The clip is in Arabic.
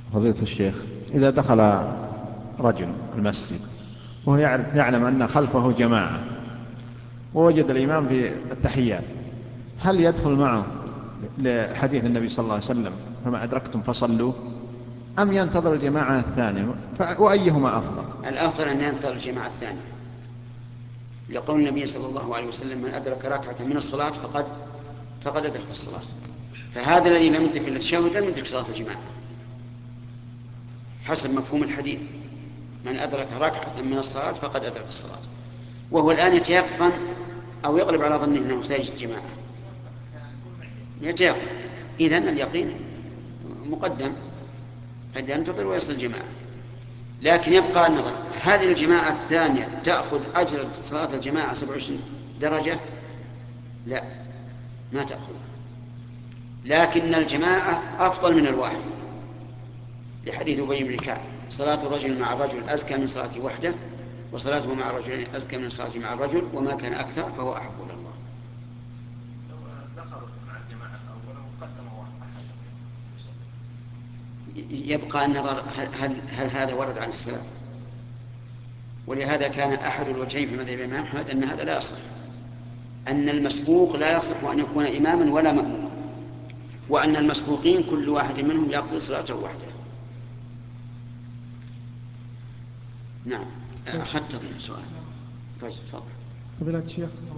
فضيلة الشيخ، إذا دخل رجل المسجد وهو يعلم أن خلفه جماعة ووجد الإمام في التحيات، هل يدخل معه لحديث النبي صلى الله عليه وسلم فما أدركتم فصلوا، أم ينتظر الجماعة الثانية، وأيهما أفضل؟ الأفضل أن ينتظر الجماعة الثانية، لقول النبي صلى الله عليه وسلم: من أدرك ركعة من الصلاة فقد أدرك الصلاة. فهذا الذي لم يدرك التشهد لم يدرك صلاة الجماعة حسب مفهوم الحديث: من أدرك ركعة من الصلاة فقد أدرك الصلاة. وهو الآن يتيقن أو يغلب على ظنه أنه سيجد جماعة، يتيقن. إذن اليقين مقدم، قد ينتظر ويصل الجماعة. لكن يبقى النظر: هل الجماعة الثانية تأخذ أجر صلاة الجماعة 27 درجة؟ لا، ما تأخذ. لكن الجماعة أفضل من الواحد، لحديث أبي بن كعب: صلاة الرجل مع الرجل أزكى من صلاته وحده، وصلاته مع الرجل أزكى من صلاته مع الرجل، وما كان أكثر فهو أحب إلى الله. لو دخلوا مع الجماعة الأول وقدموا أحد يبقى النظر: هل هذا ورد عن السلف؟ ولهذا كان أحد الوجهين في مذهب الإمام أحمد أن هذا لا يصح، أن المسبوق لا يصح أن يكون إماما ولا مأموما، وأن المسبوقين كل واحد منهم يقضي صلاته وحده. نعم. طيب. أخذت سؤال. طيب، تفضل. فضيلة الشيخ